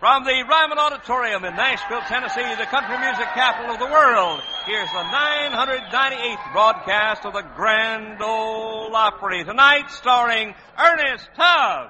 From the Ryman Auditorium in Nashville, Tennessee, the country music capital of the world, here's the 998th broadcast of the Grand Ole Opry. Tonight, starring Ernest Tubb.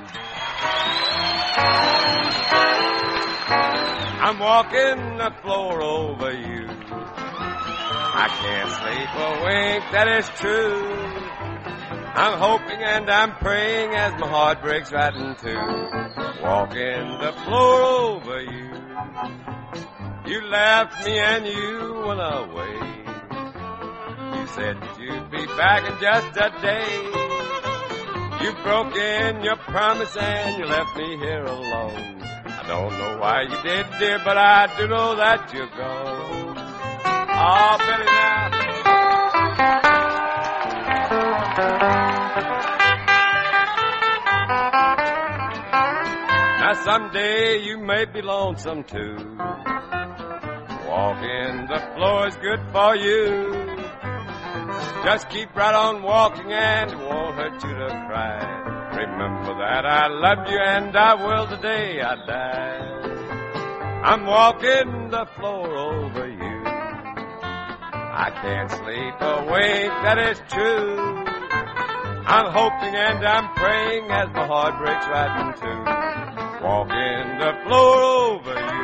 I'm walking the floor over you. I can't sleep a wink, that is true. I'm hoping and I'm praying as my heart breaks right in two. Walking the floor over you. You left me and you went away. You said that you'd be back in just a day. You broke in your promise and you left me here alone. I don't know why you did, dear, but I do know that you're gone. Oh, Billy, now. Now someday you may be lonesome too. Walking the floor is good for you. Just keep right on walking and it won't hurt you to cry. Remember that I love you and I will the day I die. I'm walking the floor over you. I can't sleep a wink, that is true. I'm hoping and I'm praying as my heart breaks right in two. Walking the floor over you.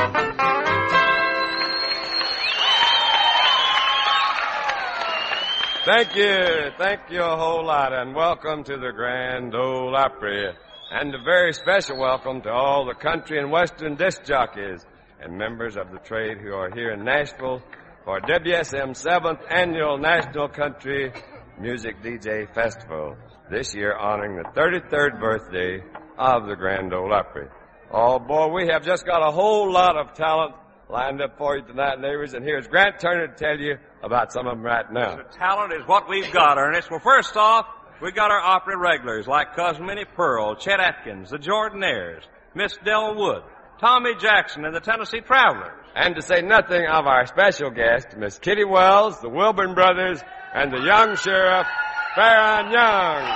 Thank you a whole lot, and welcome to the Grand Ole Opry. And a very special welcome to all the country and western disc jockeys and members of the trade who are here in Nashville for WSM's 7th Annual National Country Music DJ Festival, this year honoring the 33rd birthday of the Grand Ole Opry. Oh, boy, we have just got a whole lot of talent lined up for you tonight, neighbors, and here's Grant Turner to tell you about some of them right now. The talent is what we've got, Ernest. Well, first off, we got our Opry regulars like Cousin Minnie Pearl, Chet Atkins, the Jordanaires, Miss Del Wood, Tommy Jackson, and the Tennessee Travelers. And to say nothing of our special guest, Miss Kitty Wells, the Wilburn Brothers, and the young sheriff, Farron Young.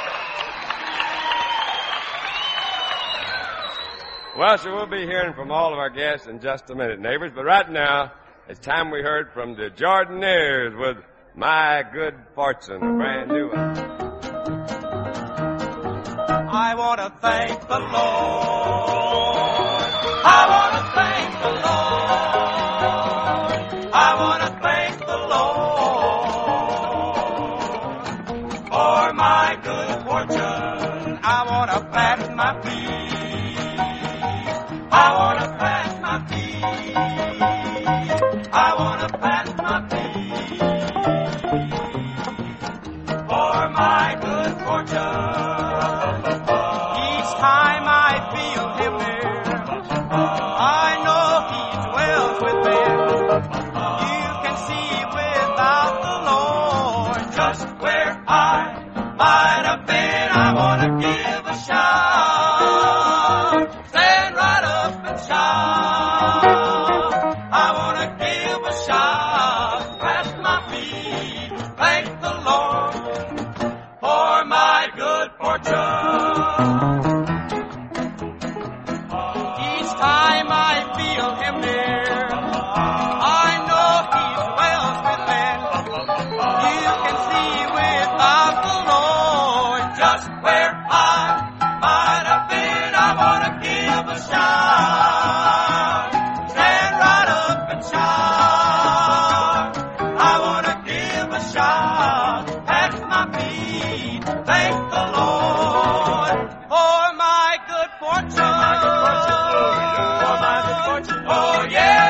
Well, so we'll be hearing from all of our guests in just a minute, neighbors. But right now, it's time we heard from the Jordanaires with My Good Fortune, a brand new one. I want to thank the Lord. I want to thank the Lord. I want to thank the Lord for my good fortune. I want to plant my feet. I want to plant my feet. I want to plant my feet for my good fortune. Each time I feel him near, I know he dwells within. You can see without the Lord just where I might have been. I want to give a shout. Stand right up and shout. I want to give a shout. Plant my feet. Thank the Lord for my good fortune. Each time I feel him near, I know he dwells within. You can see without the Lord just where I might have been. I want to give a shout. Stand right up and shout. I want to give a shout. At my feet, thank the Lord for my good fortune. For my good fortune. Oh, yeah.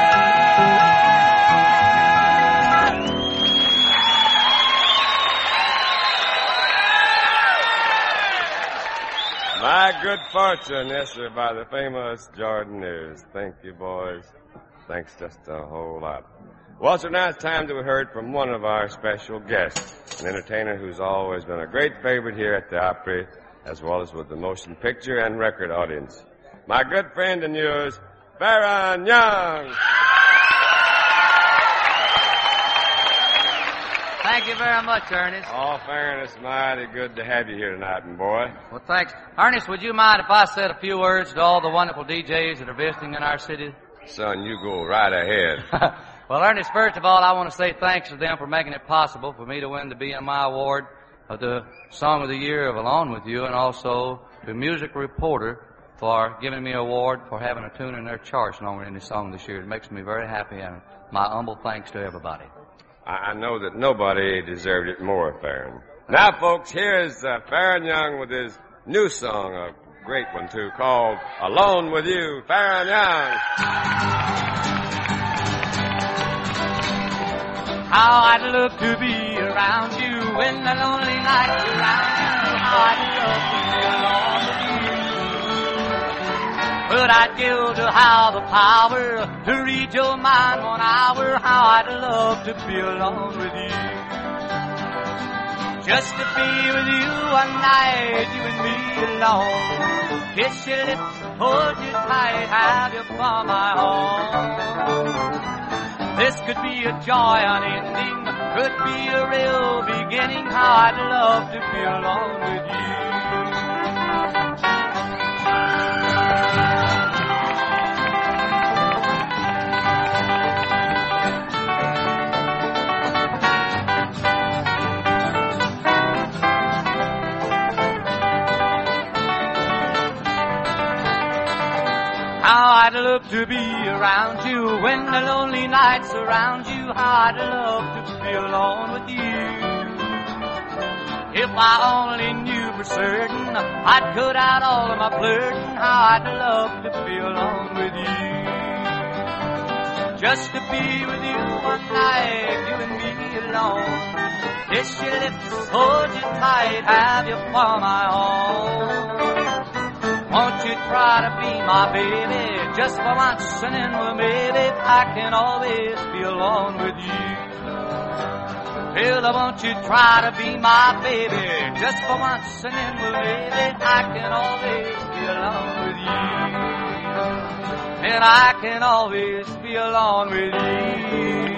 My Good Fortune, yes, sir, by the famous Jordanaires. Thank you, boys. Thanks just a whole lot. Well, so now it's time that we heard from one of our special guests, an entertainer who's always been a great favorite here at the Opry, as well as with the motion picture and record audience. My good friend and yours, Farron Young. Thank you very much, Ernest. Oh, fairness, mighty good to have you here tonight, my boy. Well, thanks. Ernest, would you mind if I said a few words to all the wonderful DJs that are visiting in our city? Son, you go right ahead. Well, Ernest, first of all, I want to say thanks to them for making it possible for me to win the BMI award of the Song of the Year of Alone With You, and also the Music Reporter for giving me an award for having a tune in their charts longer than any song this year. It makes me very happy, and my humble thanks to everybody. I know that nobody deserved it more, Farron. Now, folks, here's Farron Young with his new song, a great one, too, called Alone With You, Farron Young. How I'd love to be around you when the lonely nights surround you. How I'd love to be alone with you. But I'd give to have the power to read your mind 1 hour. How I'd love to be alone with you. Just to be with you one night, you and me alone. Kiss your lips, hold you tight, have you for my home. This could be a joy unending, could be a real beginning. How I'd love to be alone with you. How I'd love to be around you when the lonely nights surround you. How I'd love to be alone with you. If I only knew for certain, I'd cut out all of my flirting. How I'd love to be alone with you. Just to be with you one night, you and me alone. Kiss your lips, hold you tight, have you for my own. Won't you try to be my baby just for once, and then well, maybe I can always be alone with you. Well, won't you try to be my baby just for once, and then well, maybe I can always be alone with you. And I can always be alone with you.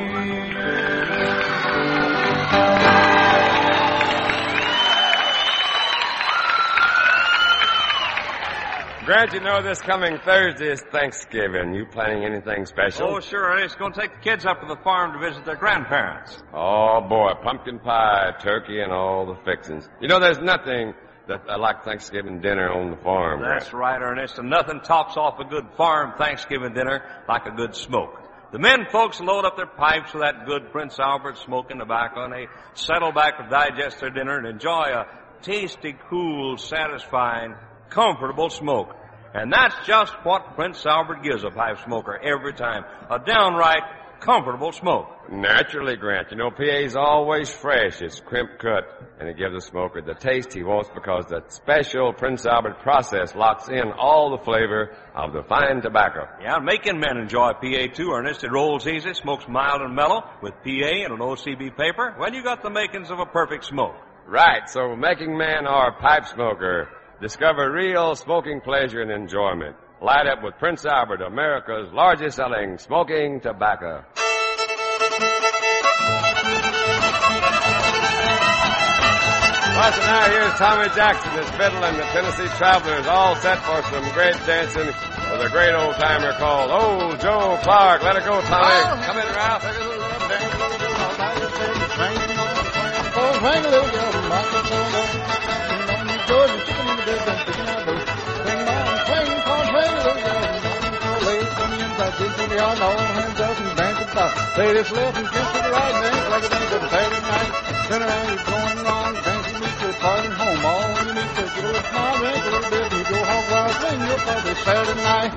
Grant, you know this coming Thursday is Thanksgiving. You planning anything special? Oh, sure. It's going to take the kids up to the farm to visit their grandparents. Oh, boy, pumpkin pie, turkey, and all the fixings. You know, there's nothing that like Thanksgiving dinner on the farm. That's right, Ernest. And nothing tops off a good farm Thanksgiving dinner like a good smoke. The men folks load up their pipes with that good Prince Albert smoking tobacco, and they settle back to digest their dinner and enjoy a tasty, cool, satisfying, comfortable smoke. And that's just what Prince Albert gives a pipe smoker every time. A downright comfortable smoke. Naturally, Grant. You know, PA's always fresh. It's crimp cut, and it gives the smoker the taste he wants because that special Prince Albert process locks in all the flavor of the fine tobacco. Yeah, making men enjoy PA too, Ernest. It rolls easy, smokes mild and mellow with PA and an OCB paper. Well, you got the makings of a perfect smoke. Right, so making man or pipe smoker, discover real smoking pleasure and enjoyment. Light up with Prince Albert, America's largest selling smoking tobacco. Well, so now here's Tommy Jackson, his fiddle, and the Tennessee Travelers, all set for some great dancing with a great old-timer called Old Joe Clark. Let it go, Tommy. Oh. Come in, Ralph. Ladies left and kiss to the right, dance like a dance of a Saturday night. Turn around, you're going wrong, dancing, meet your party home. All when you meet your get a little smile, dance a little bit, and you go hog wild, sing your party Saturday night.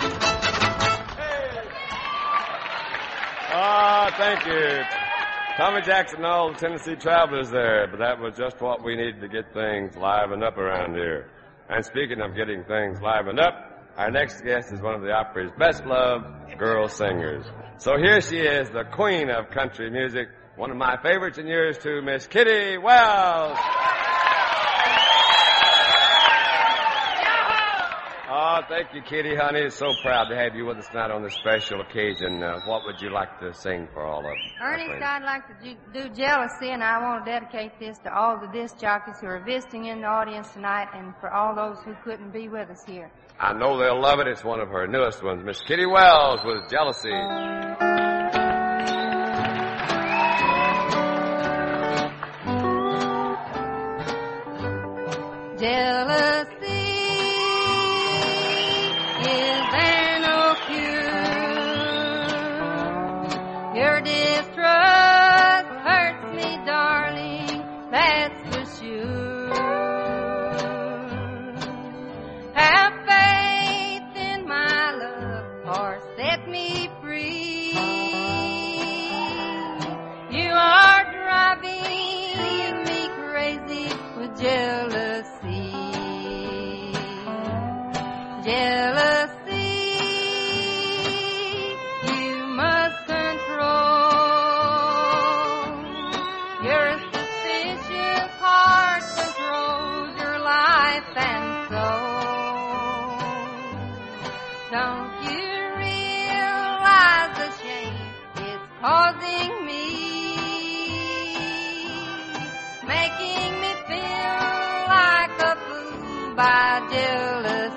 Ah, thank you. Tommy Jackson and all the Tennessee Travelers there, but that was just what we needed to get things livened up around here. And speaking of getting things livened up, our next guest is one of the opera's best-loved girl singers. So here she is, the queen of country music, one of my favorites and yours too, Miss Kitty Wells. Oh, thank you, Kitty, honey. So proud to have you with us tonight on this special occasion. What would you like to sing for all of them? Ernest, I'd like to do Jealousy, and I want to dedicate this to all the disc jockeys who are visiting in the audience tonight and for all those who couldn't be with us here. I know they'll love it. It's one of her newest ones. Miss Kitty Wells with Jealousy. Jealousy, is there no cure? Your distrust hurts me, darling, that's for sure. Have faith in my love or set me free. You are driving me crazy with jealousy. Jealousy, you must control. Your suspicious heart controls your life and soul. Don't you realize the shame it's causing me, making me feel like a fool by jealousy?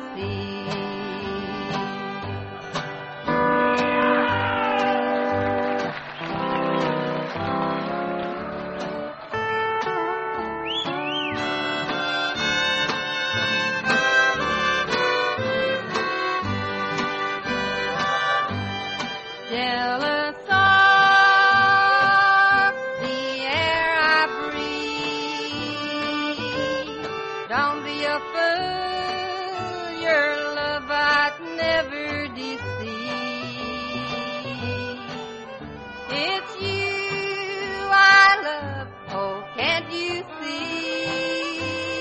Jealous of the air I breathe. Don't be a fool, your love I'd never deceive. It's you I love, oh can't you see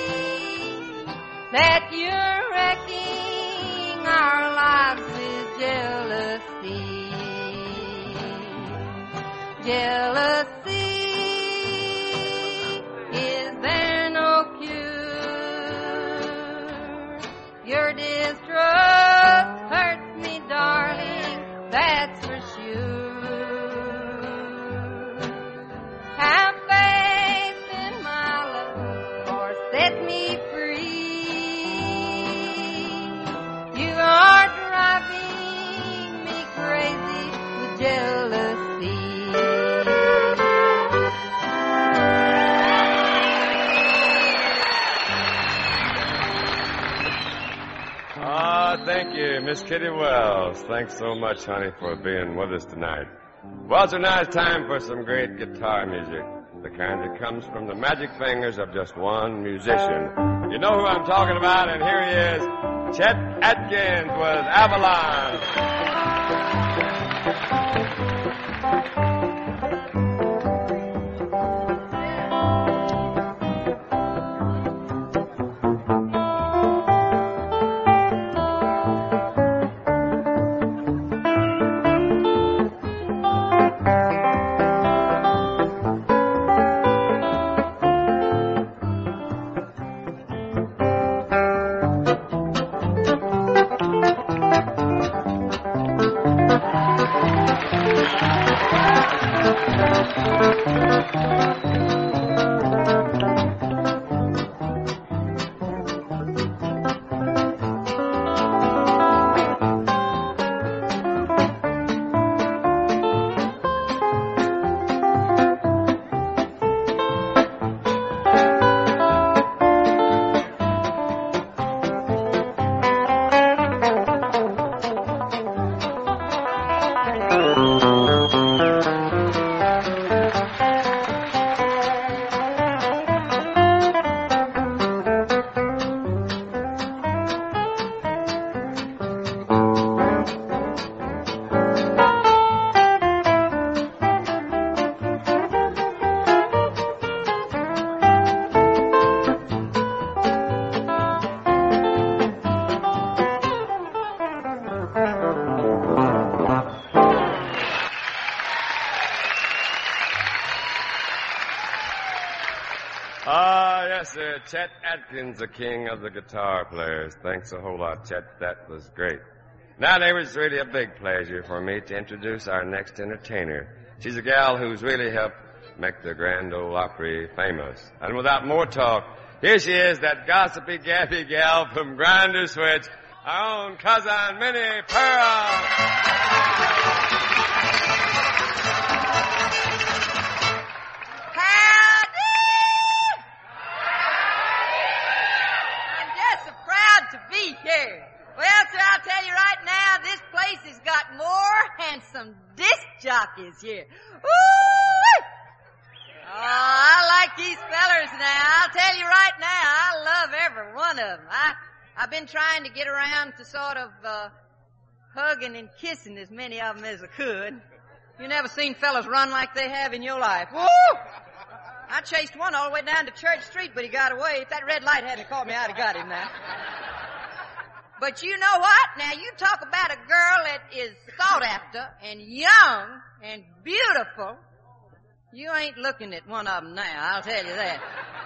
that you're wrecking our lives with jealousy? Jealousy, is there no cure? Your distrust hurts me, darling, that's for sure. Have faith in my love or set me free. You are driving me crazy with jealousy. Thank you, Miss Kitty Wells. Thanks so much, honey, for being with us tonight. Well, it's a nice time for some great guitar music, the kind that comes from the magic fingers of just one musician. You know who I'm talking about, and here he is, Chet Atkins with Avalon. to Chet Atkins, the king of the guitar players. Thanks a whole lot, Chet. That was great. Now, neighbors, it's really a big pleasure for me to introduce our next entertainer. She's a gal who's really helped make the Grand Ole Opry famous. And without more talk, here she is, that gossipy, gappy gal from Grinder Switch, our own cousin, Minnie Pearl. Howdy! I'm just so proud to be here. Well, sir, I'll tell you right now, this place has got more handsome disc jockeys here. Woo! Oh, I like these fellers now. I'll tell you right now, I love every one of them. I've been trying to get around to sort of hugging and kissing as many of them as I could. You never seen fellas run like they have in your life. Woo! I chased one all the way down to Church Street, but he got away. If that red light hadn't caught me, I'd have got him now. But you know what? Now, you talk about a girl that is sought after and young and beautiful. You ain't looking at one of them now, I'll tell you that.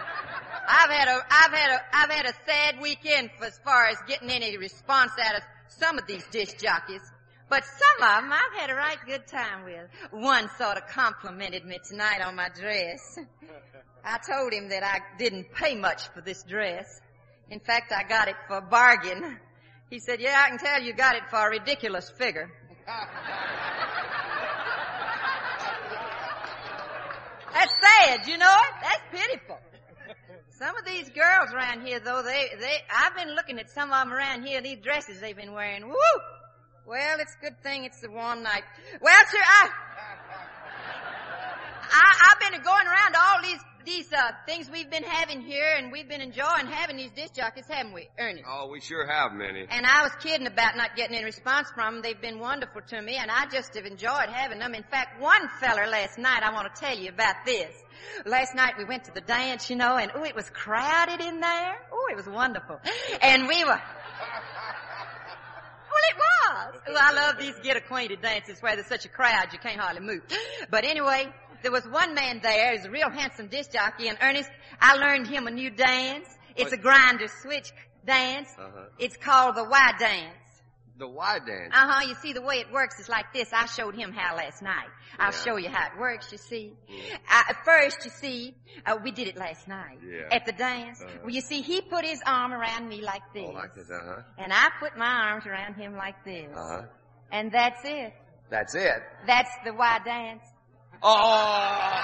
I've had a sad weekend as far as getting any response out of some of these disc jockeys. But some of them I've had a right good time with. One sort of complimented me tonight on my dress. I told him that I didn't pay much for this dress. In fact, I got it for a bargain. He said, yeah, I can tell you got it for a ridiculous figure. That's sad, you know it? That's pitiful. Some of these girls around here, though, I've been looking at some of them around here, these dresses they've been wearing. Woo! Well, it's a good thing it's the warm night. Well, sir, I've been going around to all these things we've been having here, and we've been enjoying having these disc jockeys, haven't we, Ernest? Oh, we sure have, Minnie. And I was kidding about not getting any response from them. They've been wonderful to me, and I just have enjoyed having them. In fact, one feller last night, I want to tell you about this. Last night we went to the dance, you know, and it was crowded in there. It was wonderful. And we were... Well, it was. I love these get-acquainted dances where there's such a crowd you can't hardly move. But anyway, there was one man there. He's a real handsome disc jockey. And Ernest, I learned him a new dance. It's a Grinder Switch dance. Uh-huh. It's called the Y dance. The Y dance? Uh-huh. You see, the way it works is like this. I showed him how last night. I'll show you how it works, you see. First, you see, we did it last night at the dance. Uh-huh. Well, you see, he put his arm around me like this. Oh, like this, uh-huh. And I put my arms around him like this. Uh-huh. And that's it. That's it? That's the Y dance. Oh!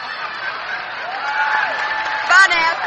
Bye now.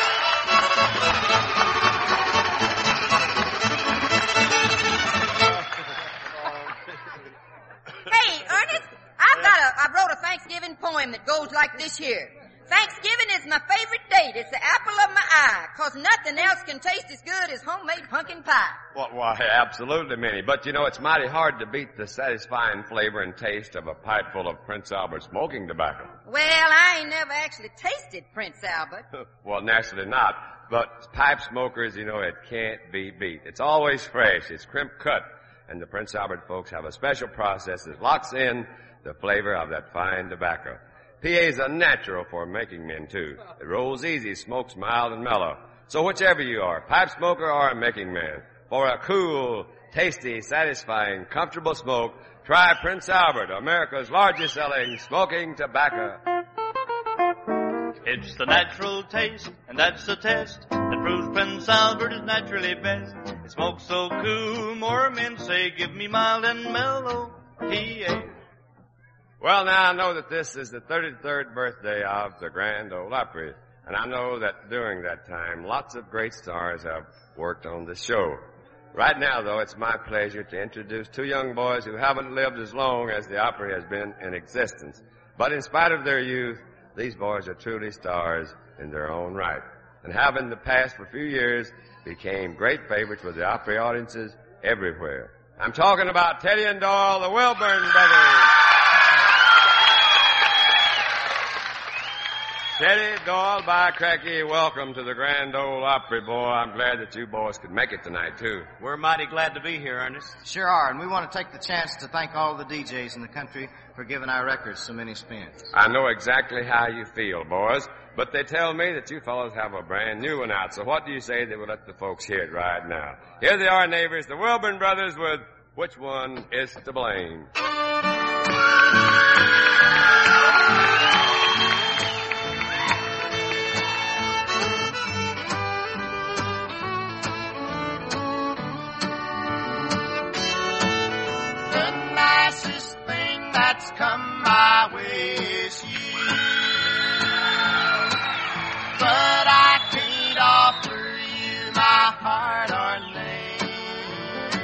Hey, Ernest, I wrote a Thanksgiving poem that goes like this here. Thanksgiving is my favorite date. It's the apple of my eye, 'cause nothing else can taste as good as homemade pumpkin pie. Well, why, absolutely, Minnie. But, you know, it's mighty hard to beat the satisfying flavor and taste of a pipe full of Prince Albert smoking tobacco. Well, I ain't never actually tasted Prince Albert. Well, naturally not. But pipe smokers, you know, it can't be beat. It's always fresh. It's crimp cut. And the Prince Albert folks have a special process that locks in the flavor of that fine tobacco. PA's a natural for making men, too. It rolls easy, smokes mild and mellow. So whichever you are, pipe smoker or a making man, for a cool, tasty, satisfying, comfortable smoke, try Prince Albert, America's largest selling smoking tobacco. It's the natural taste, and that's the test that proves Prince Albert is naturally best. It smokes so cool, more men say, give me mild and mellow, PA. Well, now, I know that this is the 33rd birthday of the Grand Ole Opry, and I know that during that time, lots of great stars have worked on the show. Right now, though, it's my pleasure to introduce two young boys who haven't lived as long as the Opry has been in existence. But in spite of their youth, these boys are truly stars in their own right, and have in the past for a few years became great favorites with the Opry audiences everywhere. I'm talking about Teddy and Doyle, the Wilburn brothers. Teddy, Doyle, by cracky, welcome to the Grand Ole Opry, boy. I'm glad that you boys could make it tonight, too. We're mighty glad to be here, Ernest. Sure are, and we want to take the chance to thank all the DJs in the country for giving our records so many spins. I know exactly how you feel, boys, but they tell me that you fellows have a brand new one out, so what do you say that we'll let the folks hear it right now? Here they are, neighbors, the Wilburn Brothers with Which One Is to Blame? That's come my way is you, but I can't offer you my heart or name.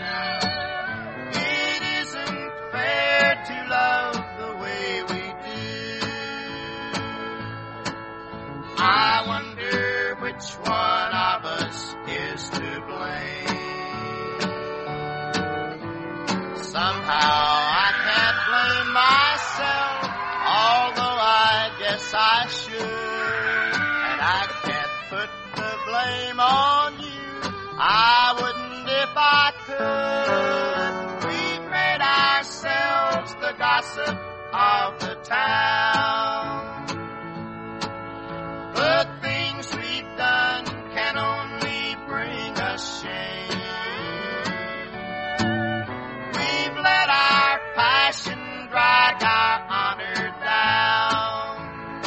It isn't fair to love the way we do. I wonder which one of us is to blame. Somehow blame myself, although I guess I should. And I can't put the blame on you, I wouldn't if I could. We've made ourselves the gossip of the town. The things we've done can only bring us shame. We've let our passion drag our honor down.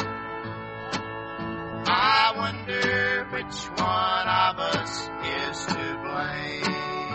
I wonder which one of us is to blame.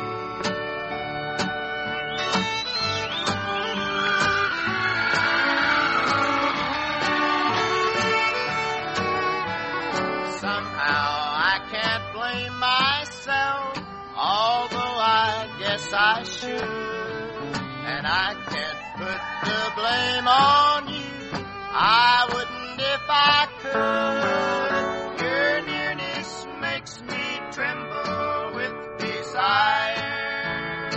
Somehow I can't blame myself, although I guess I should. And I can't put the blame on you, I wouldn't if I could. Your nearness makes me tremble with desire.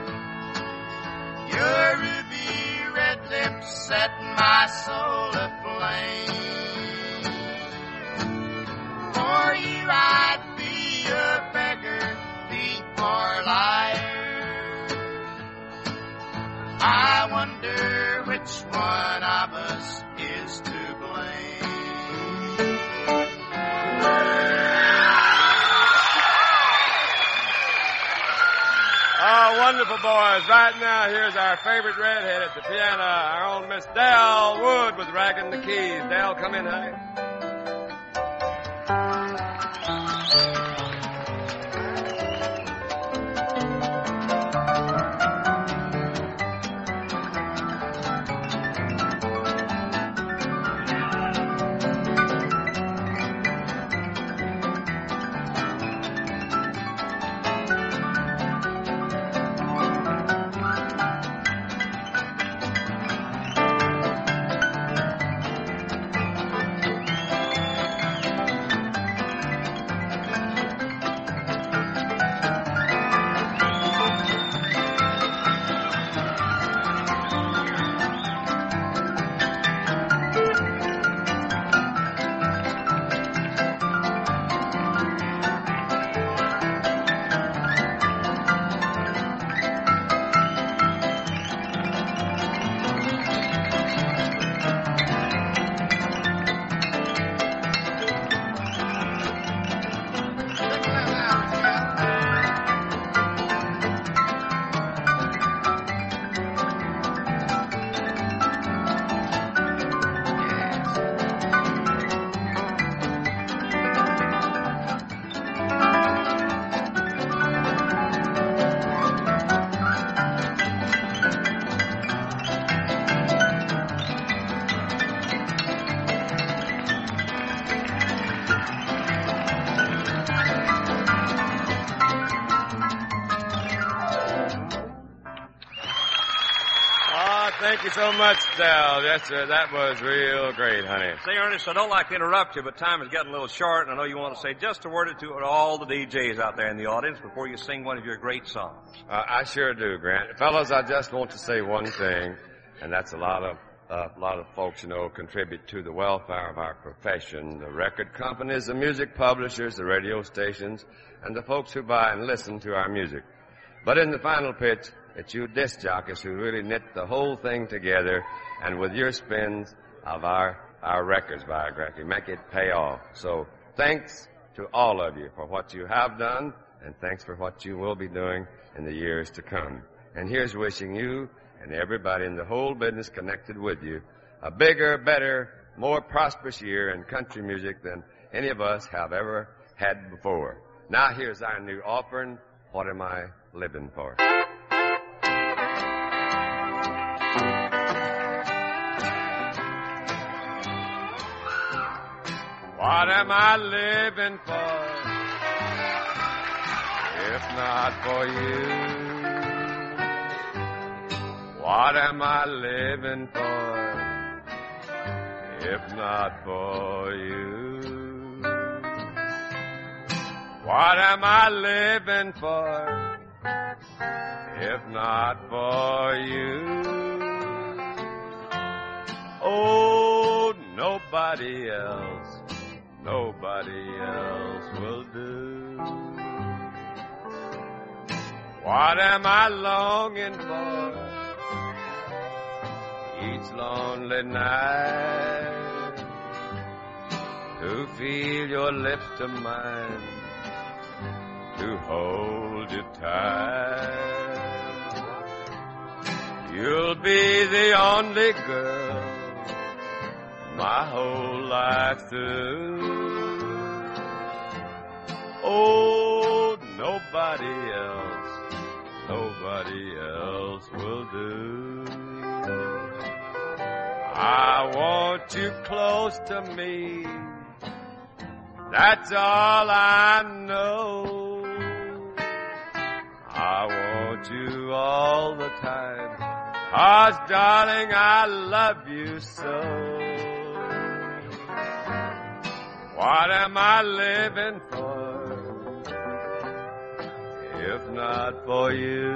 Your ruby red lips set my soul aflame. For you I'd be a beggar, thief or liar. I wonder which one of us is to blame. Oh, wonderful boys. Right now, here's our favorite redhead at the piano, our own Miss Dell Wood with Ragging the Keys. Dell, come in, honey. Thank you so much, Dell. Yes, sir. That was real great, honey. Say, Ernest, I don't like to interrupt you, but time is getting a little short, and I know you want to say just a word or two to all the DJs out there in the audience before you sing one of your great songs. I sure do, Grant. Fellas, I just want to say one thing, and that's a lot of a lot of folks, contribute to the welfare of our profession. The record companies, the music publishers, the radio stations, and the folks who buy and listen to our music. But in the final pitch, it's you disc jockeys who really knit the whole thing together, and with your spins of our records biography, make it pay off. So thanks to all of you for what you have done, and thanks for what you will be doing in the years to come. And here's wishing you and everybody in the whole business connected with you a bigger, better, more prosperous year in country music than any of us have ever had before. Now here's our new offering, What Am I Living For? What am I living for, if not for you? What am I living for, if not for you? What am I living for, if not for you? Oh, nobody else will do. What am I longing for each lonely night? To feel your lips to mine, to hold you tight. You'll be the only girl my whole life through. Oh, nobody else will do. I want you close to me, that's all I know. I want you all the time, 'cause darling, I love you so. What am I living for, if not for you?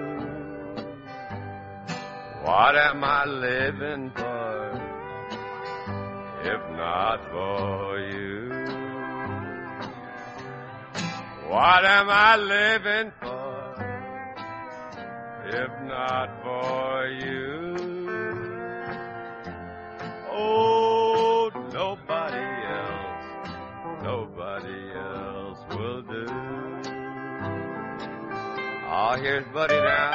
What am I living for, if not for you? What am I living for, if not for you? Oh, nobody else will do. Oh, here's Buddy now.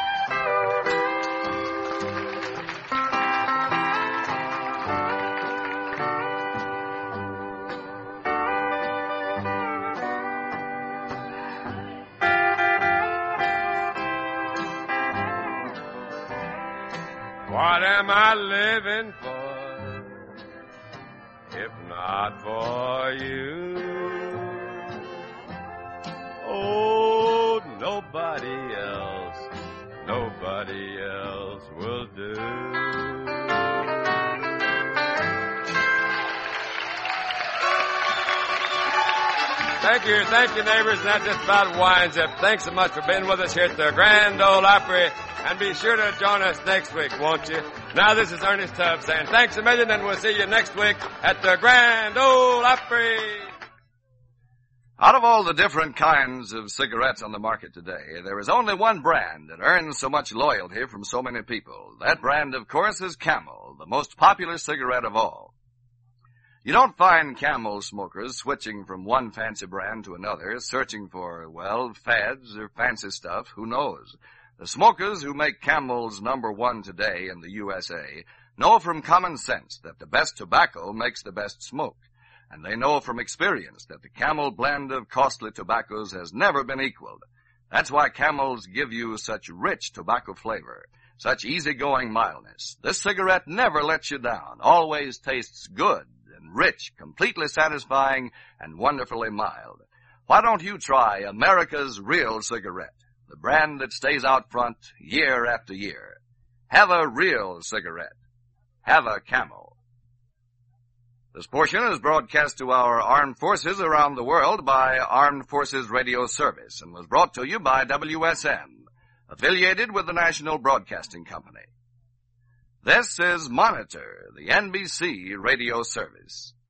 What am I living for, if not for you? Oh, nobody else will do. Thank you, neighbors, and that just about winds up. Thanks so much for being with us here at the Grand Ole Opry, and be sure to join us next week, won't you? Now, this is Ernest Tubbs saying thanks a million, and we'll see you next week at the Grand Ole Opry. Out of all the different kinds of cigarettes on the market today, there is only one brand that earns so much loyalty from so many people. That brand, of course, is Camel, the most popular cigarette of all. You don't find Camel smokers switching from one fancy brand to another, searching for, fads or fancy stuff, who knows? The smokers who make Camel's #1 today in the USA know from common sense that the best tobacco makes the best smoke. And they know from experience that the Camel blend of costly tobaccos has never been equaled. That's why Camels give you such rich tobacco flavor, such easygoing mildness. This cigarette never lets you down, always tastes good and rich, completely satisfying, and wonderfully mild. Why don't you try America's real cigarette, the brand that stays out front year after year? Have a real cigarette. Have a Camel. This portion is broadcast to our armed forces around the world by Armed Forces Radio Service and was brought to you by WSN, affiliated with the National Broadcasting Company. This is Monitor, the NBC radio service.